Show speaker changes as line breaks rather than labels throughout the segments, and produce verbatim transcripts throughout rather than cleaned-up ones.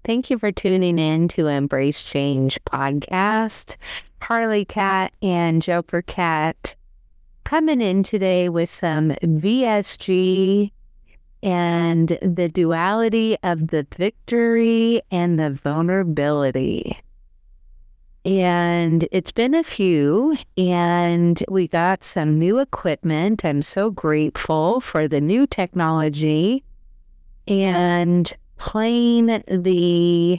Thank you for tuning in to Embrace Change podcast. Harley Cat and Joker Cat coming in today with some V S G and the duality of the victory and the vulnerability. And it's been a few, and we got some new equipment. I'm so grateful for the new technology. And playing the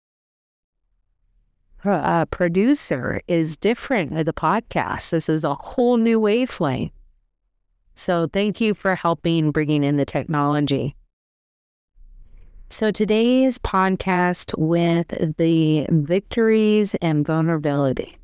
uh, producer is different of the podcast. This is a whole new wavelength. So thank you for helping bringing in the technology. So today's podcast with the victories and vulnerability.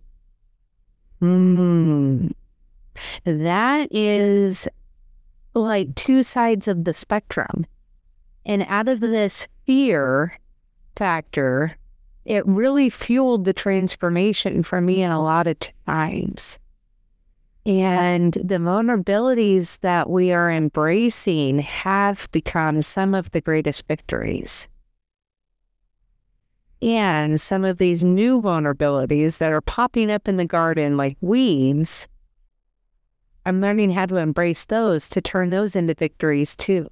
Mm, that is like two sides of the spectrum. And out of this fear factor, it really fueled the transformation for me in a lot of times. And the vulnerabilities that we are embracing have become some of the greatest victories. And some of these new vulnerabilities that are popping up in the garden like weeds, I'm learning how to embrace those to turn those into victories too.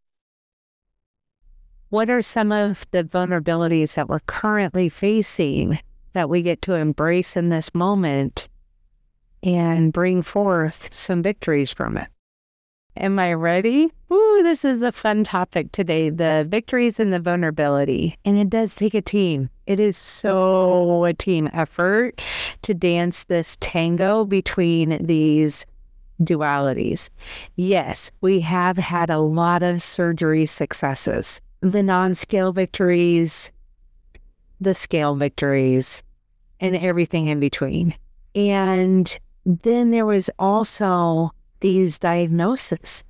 What are some of the vulnerabilities that we're currently facing that we get to embrace in this moment and bring forth some victories from it? Am I ready? Ooh, this is a fun topic today, the victories and the vulnerability. And it does take a team. It is so a team effort to dance this tango between these dualities. Yes, we have had a lot of surgery successes. The non-scale victories, the scale victories, and everything in between. And then there was also these diagnoses.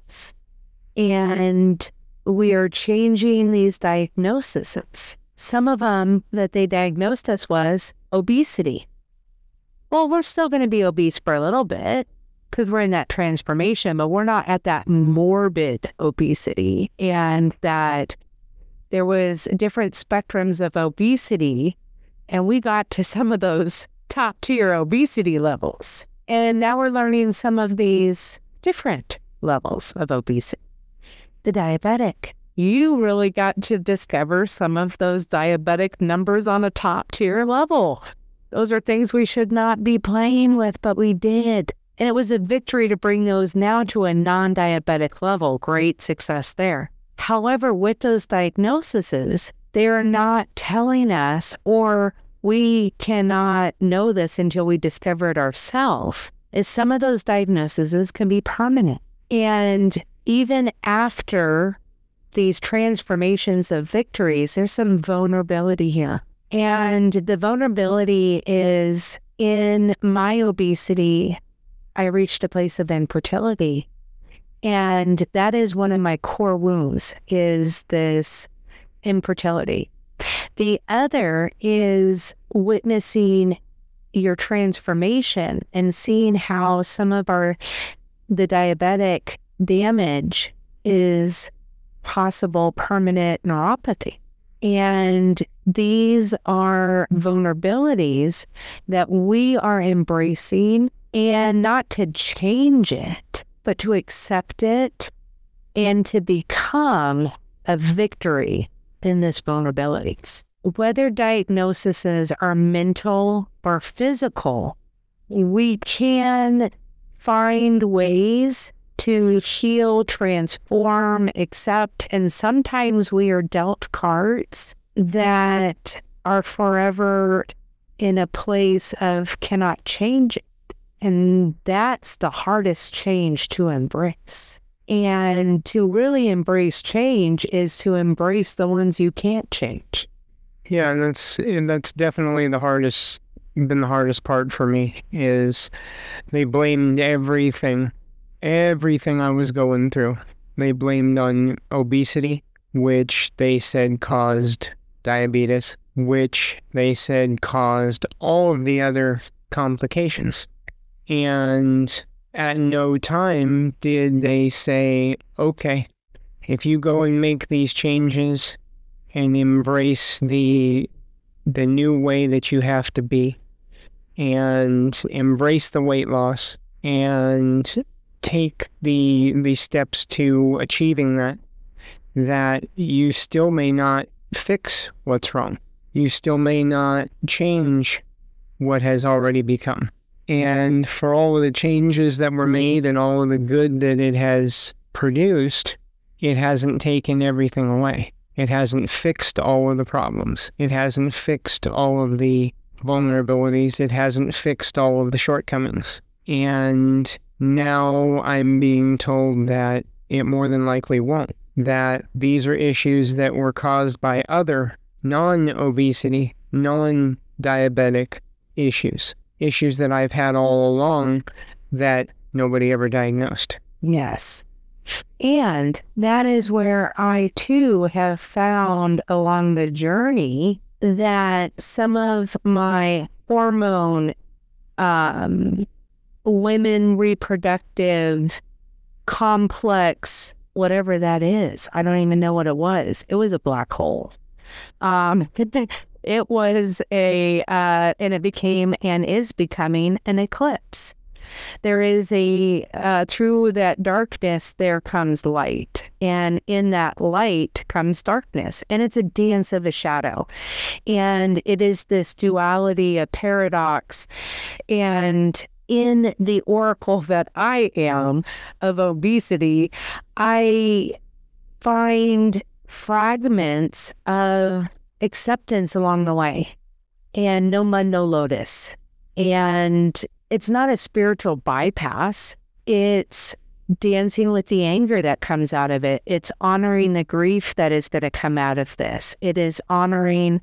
And we are changing these diagnoses. Some of them that they diagnosed us was obesity. Well, we're still going to be obese for a little bit because we're in that transformation, but we're not at that morbid obesity. And that there was different spectrums of obesity, and we got to some of those top tier obesity levels. And now we're learning some of these different levels of obesity. The diabetic. You really got to discover some of those diabetic numbers on a top tier level. Those are things we should not be playing with, but we did. And it was a victory to bring those now to a non-diabetic level. Great success there. However, with those diagnoses, they are not telling us, or we cannot know this until we discover it ourselves, is some of those diagnoses can be permanent. And even after these transformations of victories, there's some vulnerability here. And the vulnerability is in my obesity, I reached a place of infertility. And that is one of my core wounds, is this infertility. The other is witnessing your transformation and seeing how some of our, the diabetic damage is possible permanent neuropathy. And these are vulnerabilities that we are embracing, and not to change it, but to accept it and to become a victory in this vulnerabilities. Whether diagnoses are mental or physical, we can find ways to heal, transform, accept, and sometimes we are dealt cards that are forever in a place of cannot change it. And that's the hardest change to embrace. And to really embrace change is to embrace the ones you can't change.
Yeah, and that's and that's definitely the hardest, been the hardest part for me, is they blamed everything, everything I was going through. They blamed on obesity, which they said caused diabetes, which they said caused all of the other complications. And at no time did they say, okay, if you go and make these changes, and embrace the the new way that you have to be, and embrace the weight loss, and take the the steps to achieving that, that you still may not fix what's wrong. You still may not change what has already become. And for all of the changes that were made and all of the good that it has produced, it hasn't taken everything away. It hasn't fixed all of the problems. It hasn't fixed all of the vulnerabilities. It hasn't fixed all of the shortcomings. And now I'm being told that it more than likely won't. That these are issues that were caused by other non-obesity, non-diabetic issues. Issues that I've had all along that nobody ever diagnosed.
Yes. And that is where I, too, have found along the journey that some of my hormone, um, women reproductive, complex, whatever that is, I don't even know what it was. It was a black hole. Um, it was a, uh, and it became and is becoming an eclipse. There is a, uh, through that darkness, there comes light. And in that light comes darkness. And it's a dance of a shadow. And it is this duality, a paradox. And in the oracle that I am of obesity, I find fragments of acceptance along the way. And no mud, no lotus. And it's not a spiritual bypass. It's dancing with the anger that comes out of it. It's honoring the grief that is going to come out of this. It is honoring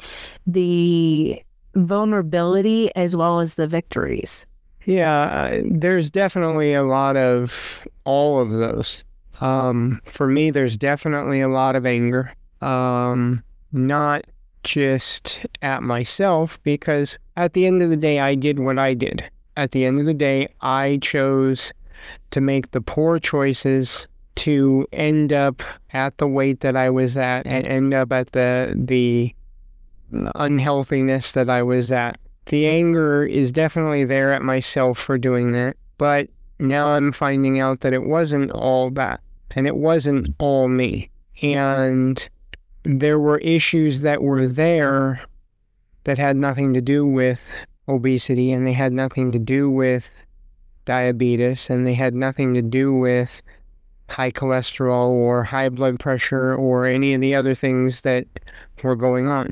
the vulnerability as well as the victories.
Yeah, uh, there's definitely a lot of all of those. Um, for me, there's definitely a lot of anger. Um, not just at myself, because at the end of the day, I did what I did. At the end of the day, I chose to make the poor choices to end up at the weight that I was at and end up at the the unhealthiness that I was at. The anger is definitely there at myself for doing that, but now I'm finding out that it wasn't all that, and it wasn't all me. And there were issues that were there that had nothing to do with obesity, and they had nothing to do with diabetes, and they had nothing to do with high cholesterol or high blood pressure or any of the other things that were going on.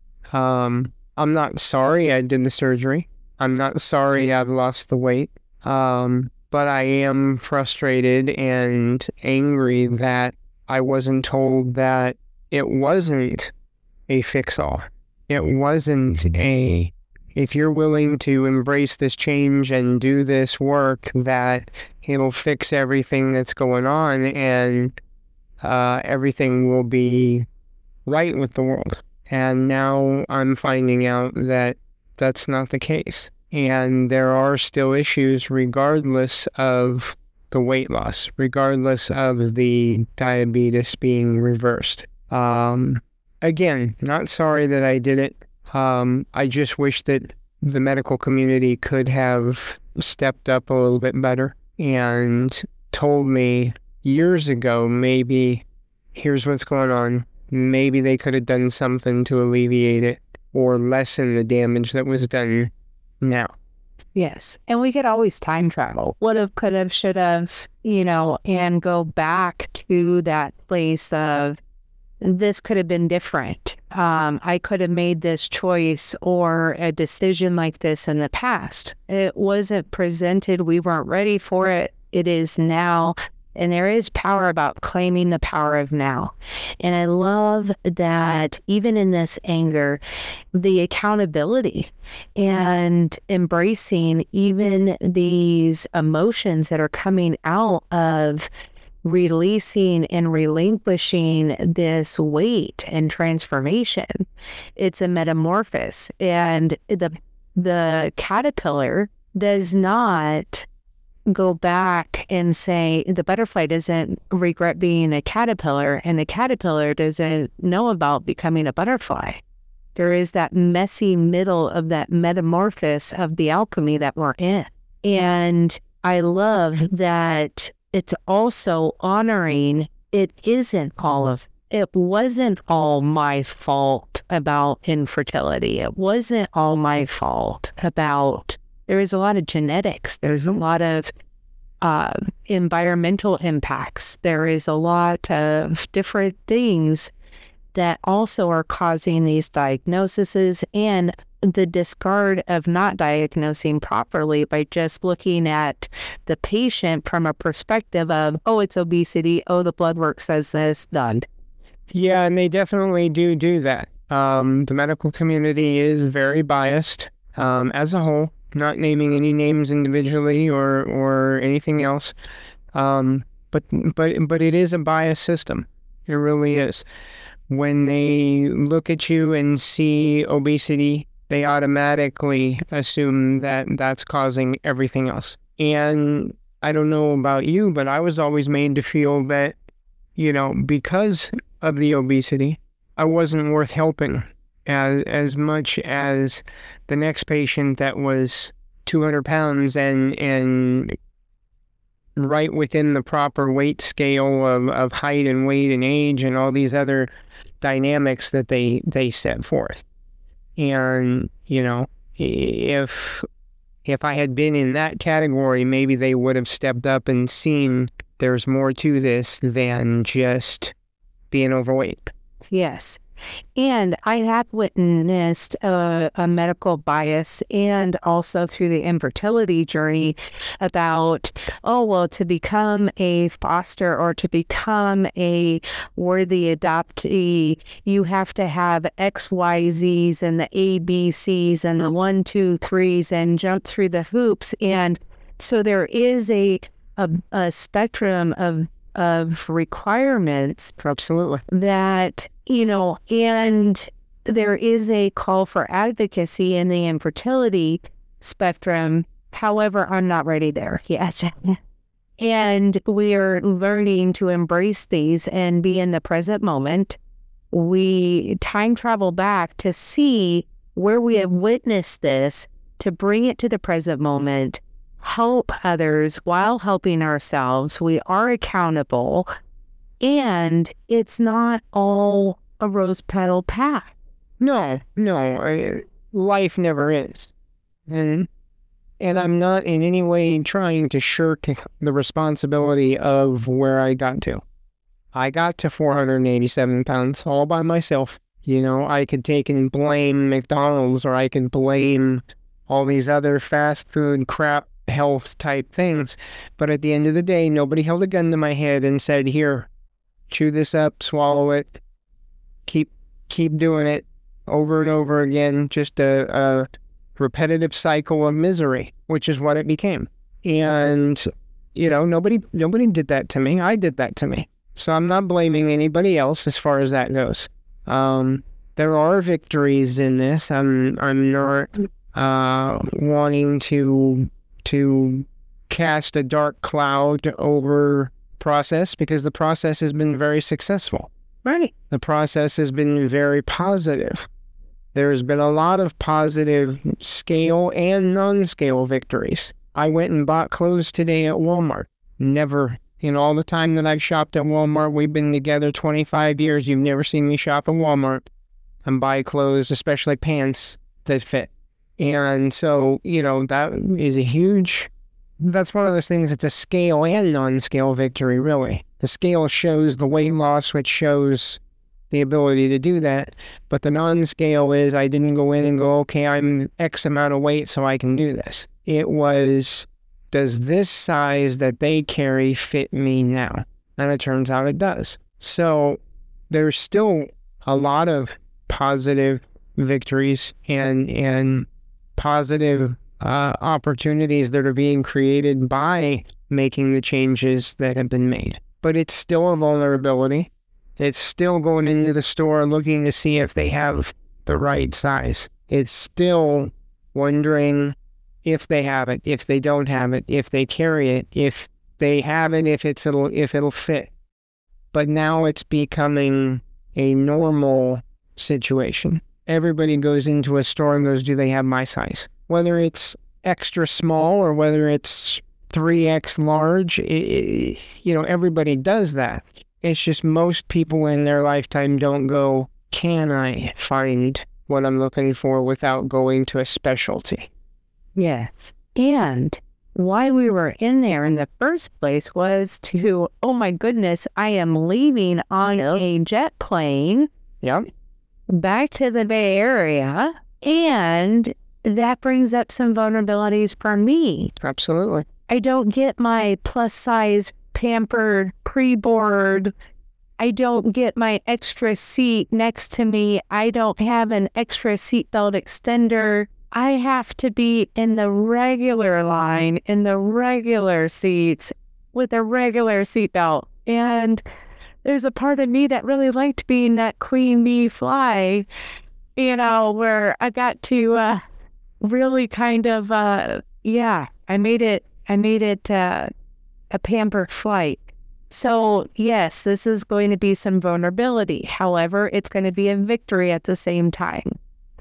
Um, I'm not sorry I did the surgery. I'm not sorry I've lost the weight. Um, but I am frustrated and angry that I wasn't told that it wasn't a fix-all. It wasn't a, if you're willing to embrace this change and do this work, that it'll fix everything that's going on and uh, everything will be right with the world. And now I'm finding out that that's not the case. And there are still issues regardless of the weight loss, regardless of the diabetes being reversed. Um, again, not sorry that I did it. Um, I just wish that the medical community could have stepped up a little bit better and told me years ago, maybe, here's what's going on. Maybe they could have done something to alleviate it or lessen the damage that was done now.
Yes. And we could always time travel. Would have, could have, should have, you know, and go back to that place of this could have been different. Um, I could have made this choice or a decision like this in the past. It wasn't presented. We weren't ready for it. It is now. And there is power about claiming the power of now. And I love that even in this anger, the accountability and embracing even these emotions that are coming out of releasing and relinquishing this weight and transformation. It's a metamorphosis. And the the caterpillar does not go back and say the butterfly doesn't regret being a caterpillar, and the caterpillar doesn't know about becoming a butterfly. There is that messy middle of that metamorphosis of the alchemy that we're in. And I love that it's also honoring it isn't all of, it wasn't all my fault about infertility. It wasn't all my fault about, there is a lot of genetics. There's a lot of uh, environmental impacts. There is a lot of different things that also are causing these diagnoses and the discard of not diagnosing properly by just looking at the patient from a perspective of, oh, it's obesity. Oh, the blood work says this, done.
Yeah, and they definitely do do that. Um, the medical community is very biased um, as a whole, not naming any names individually or, or anything else. Um, but, but, but it is a biased system. It really is. When they look at you and see obesity, they automatically assume that that's causing everything else. And I don't know about you, but I was always made to feel that, you know, because of the obesity, I wasn't worth helping as, as much as the next patient that was two hundred pounds and, and right within the proper weight scale of, of height and weight and age and all these other dynamics that they, they set forth. And, you know, if if I had been in that category, maybe they would have stepped up and seen there's more to this than just being overweight.
Yes. And I have witnessed a, a medical bias and also through the infertility journey about, oh, well, to become a foster or to become a worthy adoptee, you have to have X, Y, Zs and the A, B, Cs and the one, two, threes and jump through the hoops. And so there is a, a, a spectrum of of requirements.
Absolutely.
That, you know, and there is a call for advocacy in the infertility spectrum. However, I'm not ready there yet. And we are learning to embrace these and be in the present moment. We time travel back to see where we have witnessed this, to bring it to the present moment, help others while helping ourselves. We are accountable, and it's not all a rose petal path.
No, no, I, life never is. And and I'm not in any way trying to shirk the responsibility of where I got to. I got to four hundred eighty-seven pounds all by myself. You know, I could take and blame McDonald's, or I could blame all these other fast food crap health type things. But at the end of the day, nobody held a gun to my head and said, here, chew this up, swallow it, keep keep doing it over and over again. Just a, a repetitive cycle of misery, which is what it became. And, you know, nobody nobody did that to me. I did that to me. So I'm not blaming anybody else as far as that goes. Um, there are victories in this. I'm I'm not uh, wanting to to cast a dark cloud over process, because the process has been very successful.
Right.
The process has been very positive. There's been a lot of positive scale and non-scale victories. I went and bought clothes today at Walmart. Never, in all the time that I've shopped at Walmart, we've been together twenty-five years, you've never seen me shop at Walmart and buy clothes, especially pants that fit. And so, you know, that is a huge, that's one of those things, it's a scale and non-scale victory, really. The scale shows the weight loss, which shows the ability to do that. But the non-scale is, I didn't go in and go, okay, I'm X amount of weight, so I can do this. It was, does this size that they carry fit me now? And it turns out it does. So there's still a lot of positive victories and, and, positive uh, opportunities that are being created by making the changes that have been made. But it's still a vulnerability. It's still going into the store looking to see if they have the right size. It's still wondering if they have it, if they don't have it, if they carry it, if they have it, if it's it'll if it'll fit. But now it's becoming a normal situation. Everybody goes into a store and goes, do they have my size? Whether it's extra small or whether it's three X large, it, you know, everybody does that. It's just most people in their lifetime don't go, can I find what I'm looking for without going to a specialty?
Yes. And why we were in there in the first place was to, oh my goodness, I am leaving on a jet plane.
Yep.
Back to the Bay Area, and that brings up some vulnerabilities for me.
Absolutely.
I don't get my plus size pampered pre-board. I don't get my extra seat next to me. I don't have an extra seatbelt extender. I have to be in the regular line, in the regular seats with a regular seatbelt. And there's a part of me that really liked being that queen bee fly, you know, where I got to uh, really kind of, uh, yeah, I made it, I made it uh, a pampered flight. So yes, this is going to be some vulnerability. However, it's going to be a victory at the same time.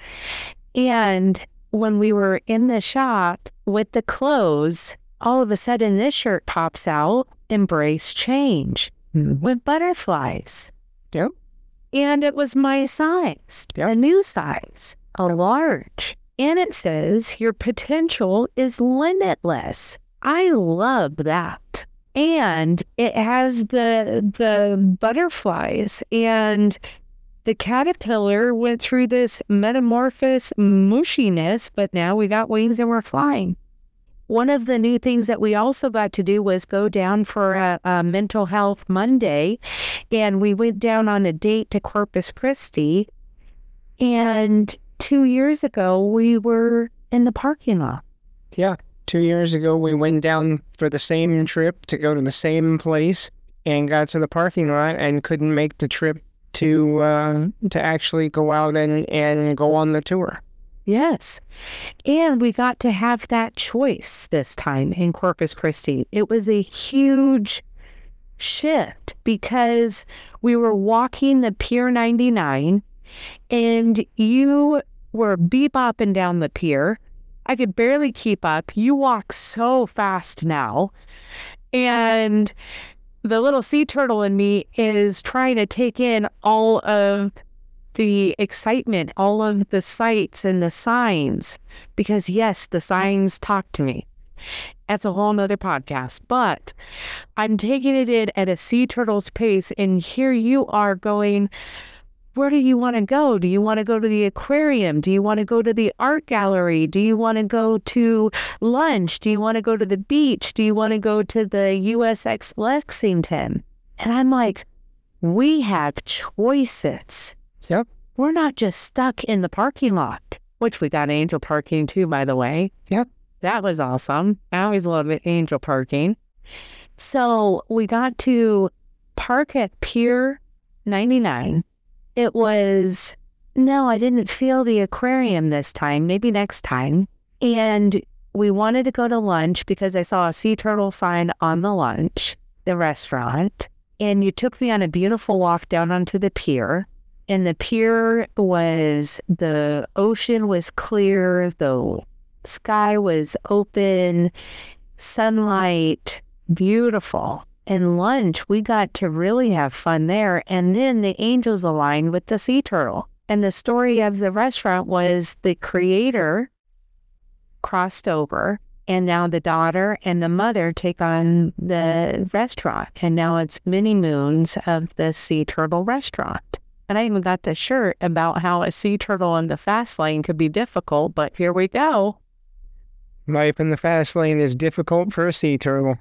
And when we were in the shop with the clothes, all of a sudden this shirt pops out, embrace change. With butterflies.
Yep.
And it was my size,
yep.
A new size, a large. And it says your potential is limitless. I love that. And it has the the butterflies, and the caterpillar went through this metamorphosis mushiness, but now we got wings and we're flying. One of the new things that we also got to do was go down for a, a Mental Health Monday, and we went down on a date to Corpus Christi, and two years ago, we were in the parking lot.
Yeah, two years ago, we went down for the same trip to go to the same place and got to the parking lot and couldn't make the trip to uh, to actually go out and, and go on the tour.
Yes. And we got to have that choice this time in Corpus Christi. It was a huge shift because we were walking the Pier ninety-nine and you were bebopping down the pier. I could barely keep up. You walk so fast now. And the little sea turtle in me is trying to take in all of the excitement, all of the sights and the signs, because yes, the signs talk to me. That's a whole nother podcast, but I'm taking it in at a sea turtle's pace, and here you are going, where do you want to go? Do you want to go to the aquarium? Do you want to go to the art gallery? Do you want to go to lunch? Do you want to go to the beach? Do you want to go to the U S X Lexington? And I'm like, we have choices.
Yep.
We're not just stuck in the parking lot, which we got angel parking too, by the way.
Yep.
That was awesome. I always love angel parking. So we got to park at Pier ninety-nine. It was, no, I didn't feel the aquarium this time, maybe next time. And we wanted to go to lunch because I saw a sea turtle sign on the lunch, the restaurant. And you took me on a beautiful walk down onto the pier. And the pier was, the ocean was clear, the sky was open, sunlight, beautiful. And lunch, we got to really have fun there. And then the angels aligned with the sea turtle. And the story of the restaurant was the creator crossed over, and now the daughter and the mother take on the restaurant. And now it's many moons of the sea turtle restaurant. And I even got the shirt about how a sea turtle in the fast lane could be difficult, but here we go.
Life in the fast lane is difficult for a sea turtle.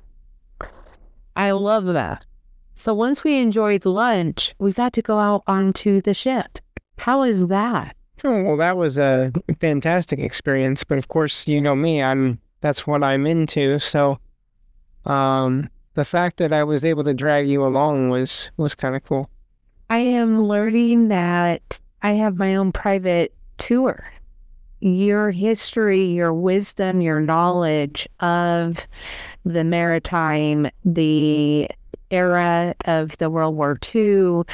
I love that. So once we enjoyed lunch, we got to go out onto the ship. How is that?
Oh, well, that was a fantastic experience. But of course, you know me, I'm that's what I'm into. So um, the fact that I was able to drag you along was, was kind of cool. I
am learning that I have my own private tour. your history, your wisdom, your knowledge of the maritime, the era of the World War Two,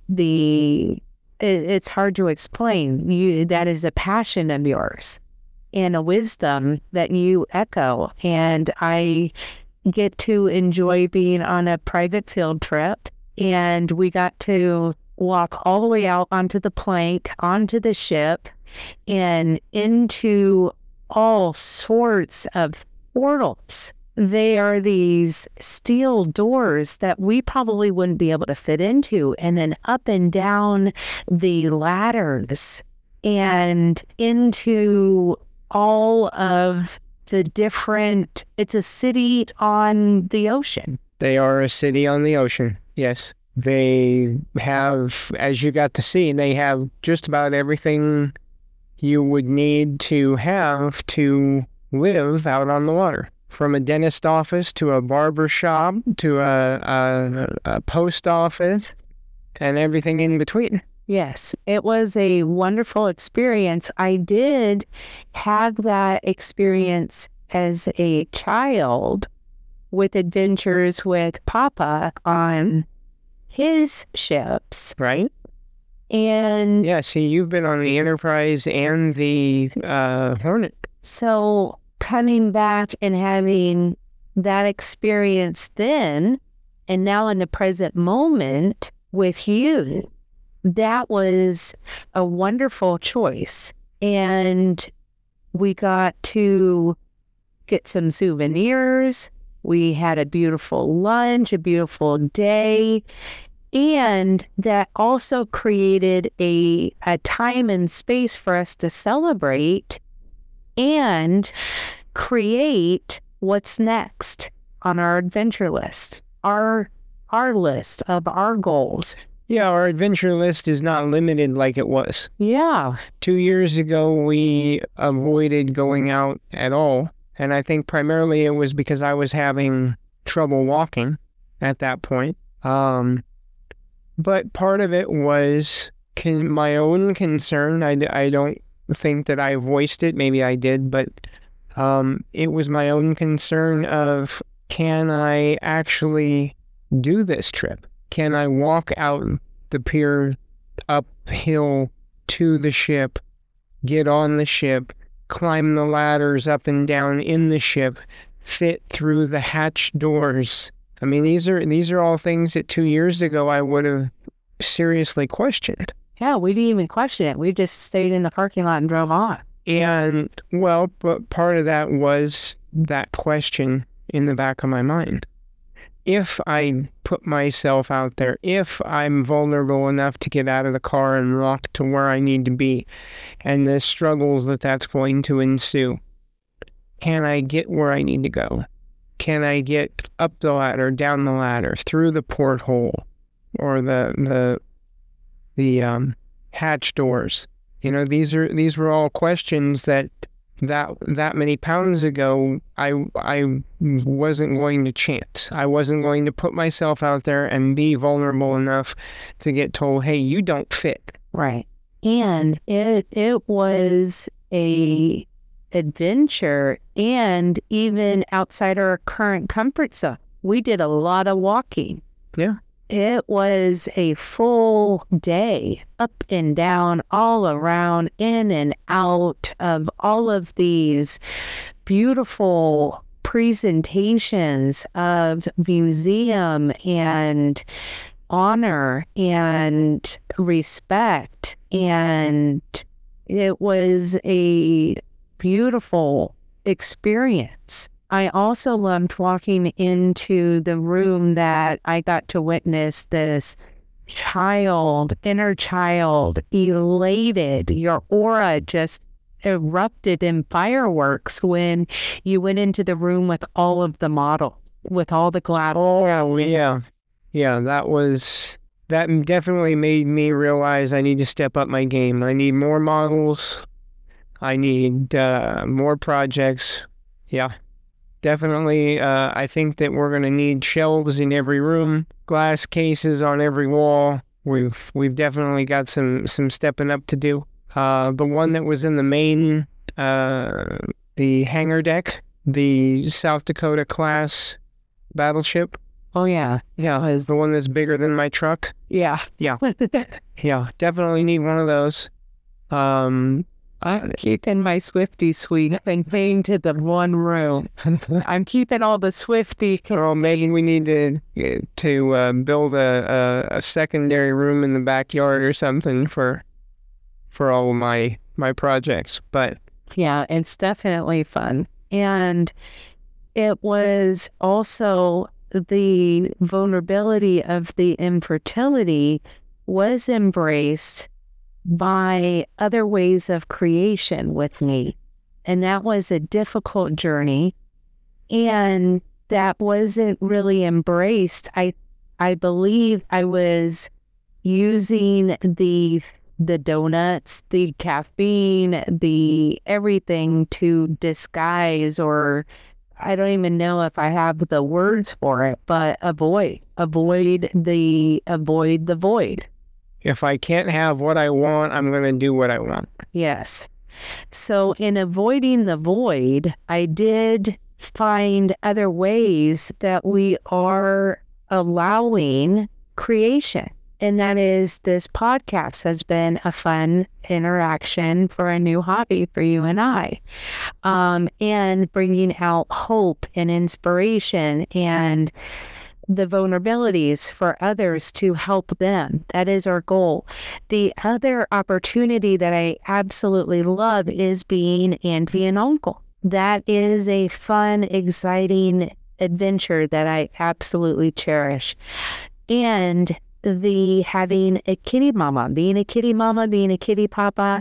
the it, it's hard to explain. You that is a passion of yours and a wisdom that you echo. And I get to enjoy being on a private field trip, and we got to walk all the way out onto the plank, onto the ship, and into all sorts of portals. They are these steel doors that we probably wouldn't be able to fit into, and then up and down the ladders and into all of the different, it's a city on the ocean.
They are a city on the ocean, yes. They have, as you got to see, they have just about everything you would need to have to live out on the water. From a dentist office to a barber shop to a, a, a post office and everything in between.
Yes, it was a wonderful experience. I did have that experience as a child with adventures with Papa on his ships.
Right?
And
yeah, see, you've been on the Enterprise and the uh, Hornet.
So coming back and having that experience then, and now in the present moment with you, that was a wonderful choice. And we got to get some souvenirs. We had a beautiful lunch, a beautiful day. And that also created a, a time and space for us to celebrate and create what's next on our adventure list, our our list of our goals.
Yeah, our adventure list is not limited like it was.
Yeah.
Two years ago, we avoided going out at all. And I think primarily it was because I was having trouble walking at that point. Um, but part of it was con- my own concern. I, I don't think that I voiced it. Maybe I did, but um, it was my own concern of, can I actually do this trip? Can I walk out the pier uphill to the ship, get on the ship, climb the ladders up and down in the ship, fit through the hatch doors? I mean, these are these are all things that two years ago I would have seriously questioned.
Yeah, we didn't even question it. We just stayed in the parking lot and drove on.
And, well, but part of that was that question in the back of my mind. If I put myself out there, if I'm vulnerable enough to get out of the car and walk to where I need to be, and the struggles that that's going to ensue, can I get where I need to go? Can I get up the ladder, down the ladder, through the porthole, or the the the um, hatch doors? You know, these are these were all questions that that that many pounds ago I I wasn't going to chance. I wasn't going to put myself out there and be vulnerable enough to get told, "Hey, you don't fit."
Right. And it it was a adventure, and even outside our current comfort zone. We did a lot of walking.
Yeah.
It was a full day, up and down, all around, in and out of all of these beautiful presentations of museum and honor and respect. And it was a beautiful experience. I also loved walking into the room that I got to witness this child, inner child, elated. Your aura just erupted in fireworks when you went into the room with all of the models, with all the glass.
Oh, yeah. Yeah, that was, that definitely made me realize I need to step up my game. I need more models. I need uh, more projects. Yeah. Definitely, uh, I think that we're going to need shelves in every room, glass cases on every wall. We've we've definitely got some, some stepping up to do. Uh, the one that was in the main uh, the hangar deck, the South Dakota class battleship.
Oh, yeah.
Yeah, is the one that's bigger than my truck.
Yeah.
Yeah. Yeah, definitely need one of those. Um,
I'm keeping my Swifty suite contained to the one room. I'm keeping all the Swifty.
Or maybe we need to to uh, build a, a a secondary room in the backyard or something for for all of my my projects. But
yeah, it's definitely fun. And it was also the vulnerability of the infertility was embraced by other ways of creation with me. And that was a difficult journey. And that wasn't really embraced. I I believe I was using the the donuts, the caffeine, the everything to disguise, or I don't even know if I have the words for it, but avoid, avoid the, avoid the void.
If I can't have what I want, I'm going to do what I want.
Yes. So in avoiding the void, I did find other ways that we are allowing creation. And that is, this podcast has been a fun interaction for a new hobby for you and I. Um, and bringing out hope and inspiration and the vulnerabilities for others to help them. That is our goal. The other opportunity that I absolutely love is being auntie and uncle. That is a fun, exciting adventure that I absolutely cherish. And the having a kitty mama, being a kitty mama, being a kitty papa,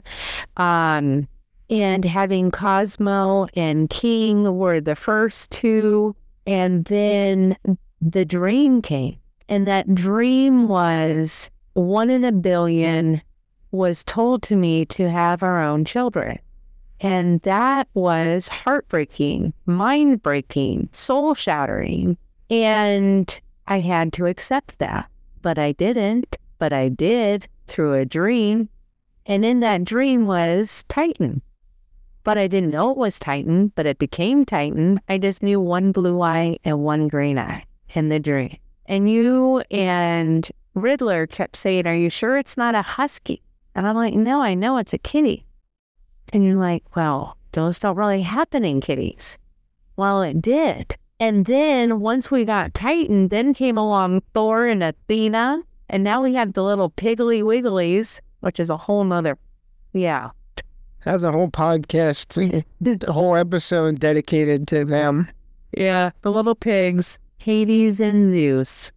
um, and having Cosmo and King were the first two, and then the dream came. And that dream was one in a billion was told to me to have our own children. And that was heartbreaking, mind-breaking, soul-shattering. And I had to accept that. But I didn't. But I did through a dream. And in that dream was Titan. But I didn't know it was Titan, but it became Titan. I just knew one blue eye and one green eye in the dream. And you and Riddler kept saying, "Are you sure it's not a husky?" And I'm like, "No, I know it's a kitty." And you're like, "Well, those don't really happen in kitties." Well, it did. And then once we got Titan, then came along Thor and Athena. And now we have the little Piggly Wigglies, which is a whole nother, yeah.
That's a whole podcast, a whole episode dedicated to them.
Yeah, the little pigs, Hades and Zeus.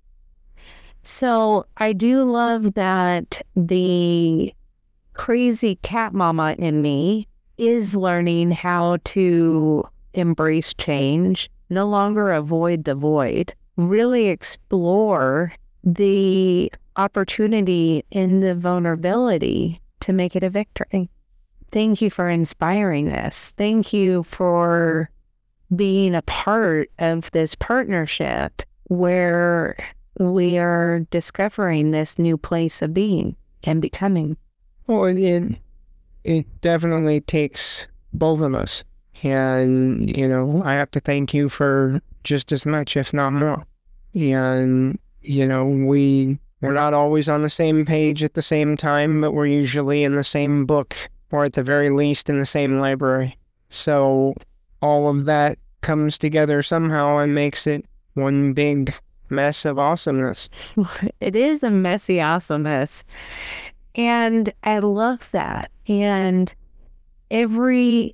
So I do love that the crazy cat mama in me is learning how to embrace change, no longer avoid the void, really explore the opportunity in the vulnerability to make it a victory. Thank you for inspiring this. Thank you for being a part of this partnership where we are discovering this new place of being and becoming.
Well, it, it definitely takes both of us. And, you know, I have to thank you for just as much, if not more. And, you know, we, we're not always on the same page at the same time, but we're usually in the same book, or at the very least in the same library. So all of that comes together somehow and makes it one big mess of awesomeness.
It is a messy awesomeness. And I love that. And every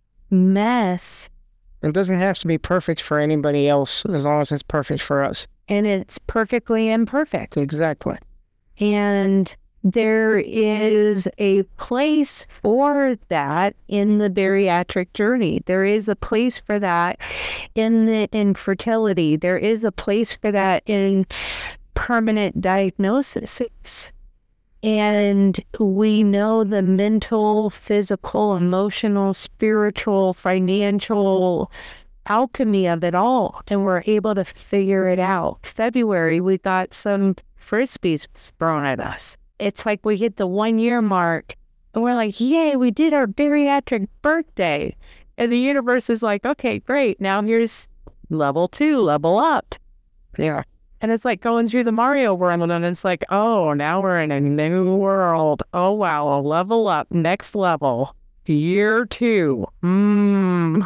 mess,
it doesn't have to be perfect for anybody else as long as it's perfect for us.
And it's perfectly imperfect.
Exactly.
And there is a place for that in the bariatric journey. There is a place for that in the infertility. There is a place for that in permanent diagnoses. And we know the mental, physical, emotional, spiritual, financial alchemy of it all. And we're able to figure it out. February, we got some frisbees thrown at us. It's like we hit the one year mark And we're like, yay, we did our bariatric birthday. And the universe is like, okay, great. Now here's level two, level up.
Yeah.
And it's like going through the Mario world, and it's like, oh, now we're in a new world. Oh, wow, level up, next level, year two. Mm.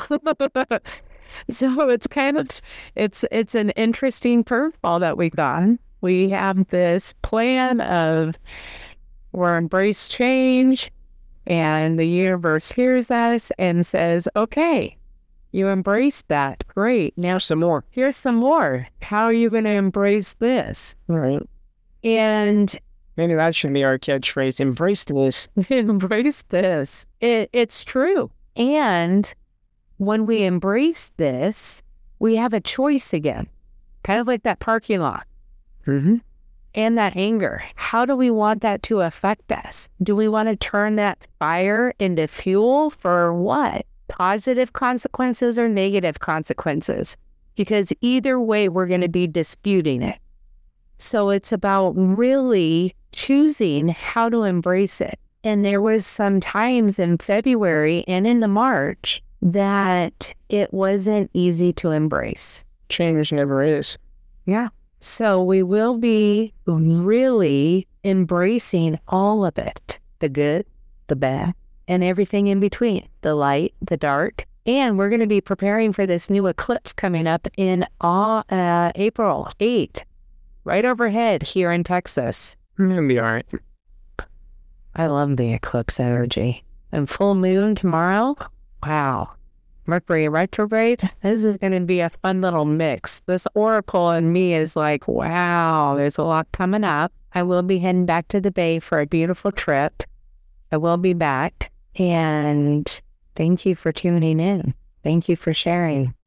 So it's kind of, it's it's an interesting curveball that we got. We have this plan of we're embrace change, and the universe hears us and says, okay, you embraced that. Great.
Now some more.
Here's some more. How are you going to embrace this?
Right.
And
maybe that should be our catchphrase. Embrace this.
Embrace this. It, it's true. And when we embrace this, we have a choice again. Kind of like that parking lot.
Mm-hmm.
And that anger. How do we want that to affect us? Do we want to turn that fire into fuel for what? Positive consequences or negative consequences? Because either way, we're going to be disputing it. So it's about really choosing how to embrace it. And there was some times in February and into March that it wasn't easy to embrace.
Change never is.
Yeah. So we will be really embracing all of it. The good, the bad, and everything in between, the light, the dark. And we're going to be preparing for this new eclipse coming up in uh, uh, April eighth, right overhead here in Texas.
It'll be all right.
I love the eclipse energy. And full moon tomorrow. Wow. Mercury retrograde. This is going to be a fun little mix. This oracle in me is like, wow, there's a lot coming up. I will be heading back to the Bay for a beautiful trip. I will be back. And thank you for tuning in. Thank you for sharing.